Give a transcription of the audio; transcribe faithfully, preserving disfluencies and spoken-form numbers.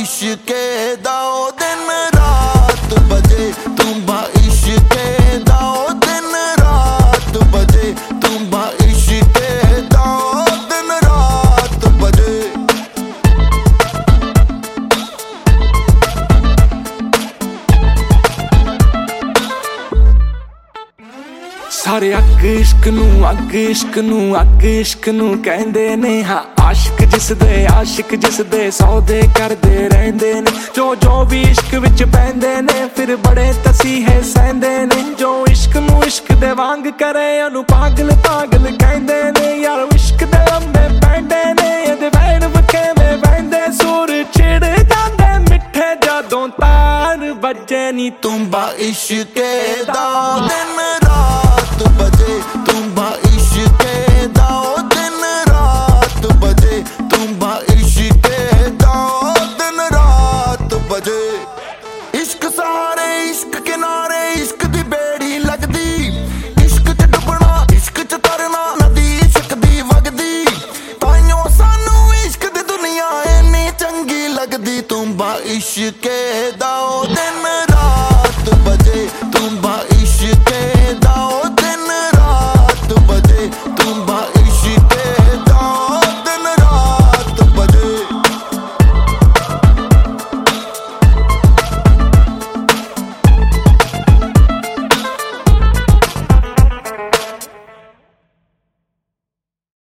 इश्के दा ओ दिन रात बजे, तुम्बा इश्के दा ओ दिन रात बजे, तुम्बा इश्के दा ओ दिन रात बजे। सारे अग इश्क नू अग इश्क नू अग इश्क नू कहंदे ने, हाँ आशिक जिस दे आशिक जिस दे सौदे करदे रहिंदे ने। जो जो भी इश्क विच पैंदे ने फिर बड़े तसीहे सहंदे ने। जो इश्क नू इश्क दे वांग करे ओनू पागल पागल कहंदे ने। यार इश्क दे लंबे पैंडे ने, इहदे वैण वखेवे वहिंदे सुर छिड़ जांदे मिठे जदों तार बजे नी। तुम्बा इश्के दा ओ दिन